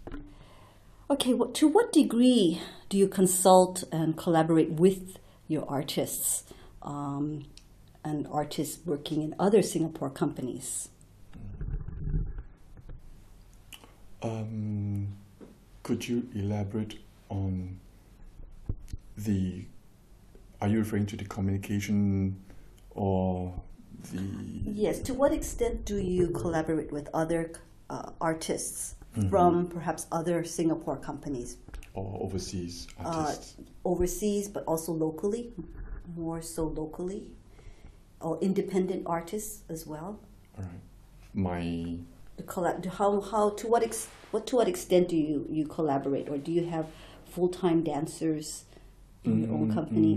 Okay, to what degree do you consult and collaborate with your artists and artists working in other Singapore companies? Could you elaborate on are you referring to the communication or the... Yes, to what extent do you collaborate with other artists from perhaps other Singapore companies? Or overseas artists? Overseas, but also locally, more so locally, or independent artists as well. All right. To what extent do you collaborate, or do you have full-time dancers in your own company,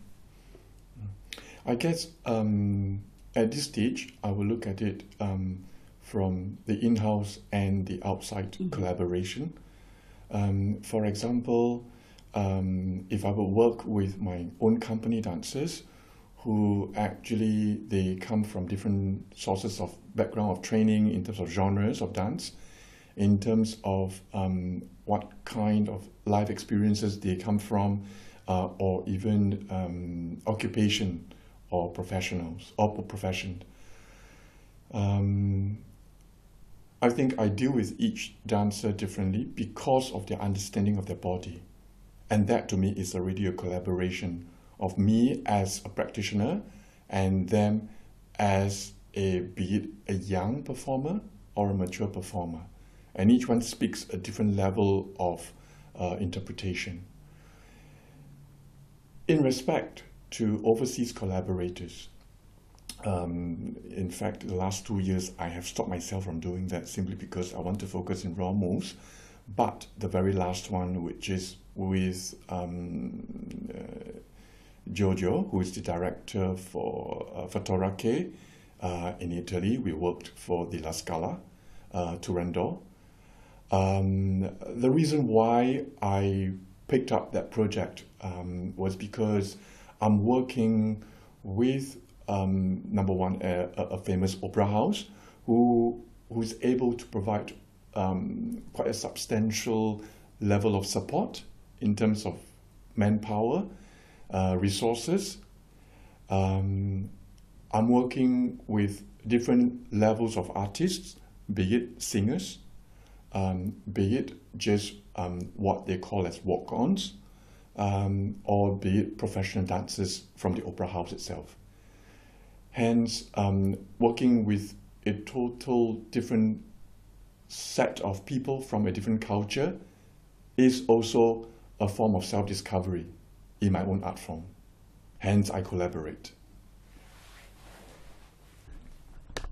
I guess at this stage I will look at it from the in-house and the outside collaboration. For example, if I will work with my own company dancers, who actually they come from different sources of background of training in terms of genres of dance, in terms of what kind of life experiences they come from, or even occupation or professionals or profession. I think I deal with each dancer differently because of their understanding of their body. And that to me is already a collaboration of me as a practitioner and them as be it a young performer or a mature performer. And each one speaks a different level of interpretation. In respect to overseas collaborators, in fact, the last 2 years I have stopped myself from doing that simply because I want to focus in raw moves. But the very last one, which is with Giorgio, who is the director for Torake in Italy. We worked for the La Scala, Turandot. The reason why I picked up that project was because I'm working with number one, a famous opera house who's able to provide quite a substantial level of support in terms of manpower, resources. I'm working with different levels of artists, be it singers, be it just what they call as walk-ons, or be it professional dancers from the opera house itself. Hence, working with a total different set of people from a different culture is also a form of self-discovery in my own art form. Hence, I collaborate.